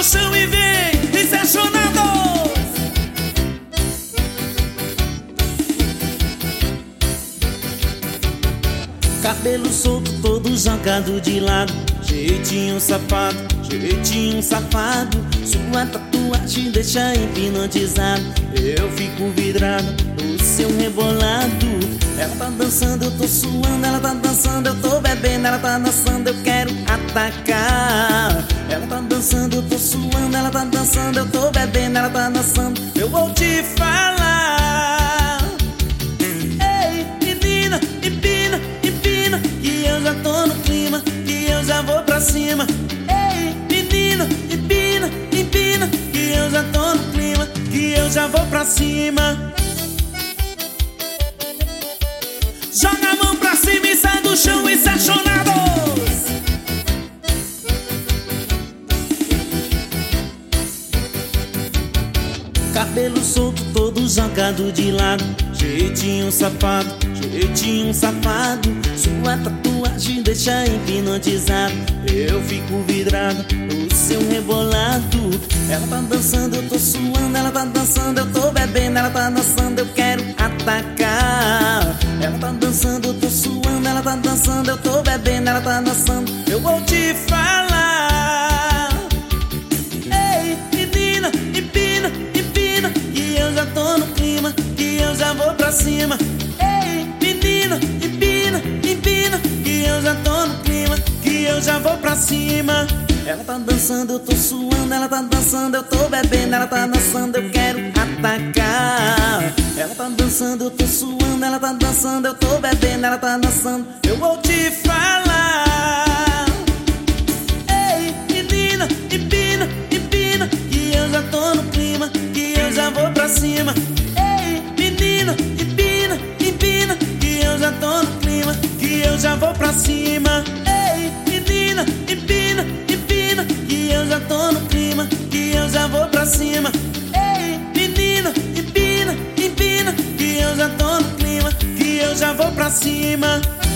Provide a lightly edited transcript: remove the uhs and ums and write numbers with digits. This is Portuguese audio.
chão e vem incepcionados. Cabelo solto, todo jogado de lado, jeitinho safado, jeitinho safado. Sua tatuagem deixa hipnotizado, eu fico vidrado no seu rebolado. Ela tá dançando, eu tô suando, ela tá dançando, eu tô bebendo, ela tá dançando, eu quero atacar. Ela tá dançando, eu tô suando, ela tá dançando, eu tô bebendo, ela tá dançando, eu vou te falar. Ei, menina, empina, empina, que eu já tô no clima, que eu já vou pra cima. Ei, menina, empina, empina, que eu já tô no clima, que eu já vou pra cima. Joga a mão pra cima e sai do chão incepcionados. Cabelo solto, todo jogado de lado, jeitinho safado, jeitinho safado. Sua tatuagem deixa hipnotizado, eu fico vidrado no seu rebolado. Ela tá dançando, eu tô suando, ela tá dançando, eu tô bebendo, ela tá dançando, eu quero atacar. Ela tá dançando, eu tô suando, ela tá dançando, eu tô bebendo, ela tá dançando, eu vou te falar. Ei, menina, empina, empina, que eu já tô no clima, que eu já vou pra cima. Ei, menina, empina, empina, que eu já tô no clima, que eu já vou pra cima. Ela tá dançando, eu tô suando, ela tá dançando, eu tô bebendo, ela tá dançando, eu quero atacar. Ela tá dançando, eu tô suando, ela tá dançando, eu tô bebendo, ela tá dançando, eu vou te falar. Ei, menina, empina, empina, que eu já tô no clima, que eu já vou pra cima. Ei, menina, empina, empina, que eu já tô no clima, que eu já vou pra cima. Ei, menina, empina, empina, que eu já tô no clima, que eu já vou pra cima. Ei, menina, empina, empina, que eu já tô no clima, que eu já vou pra cima.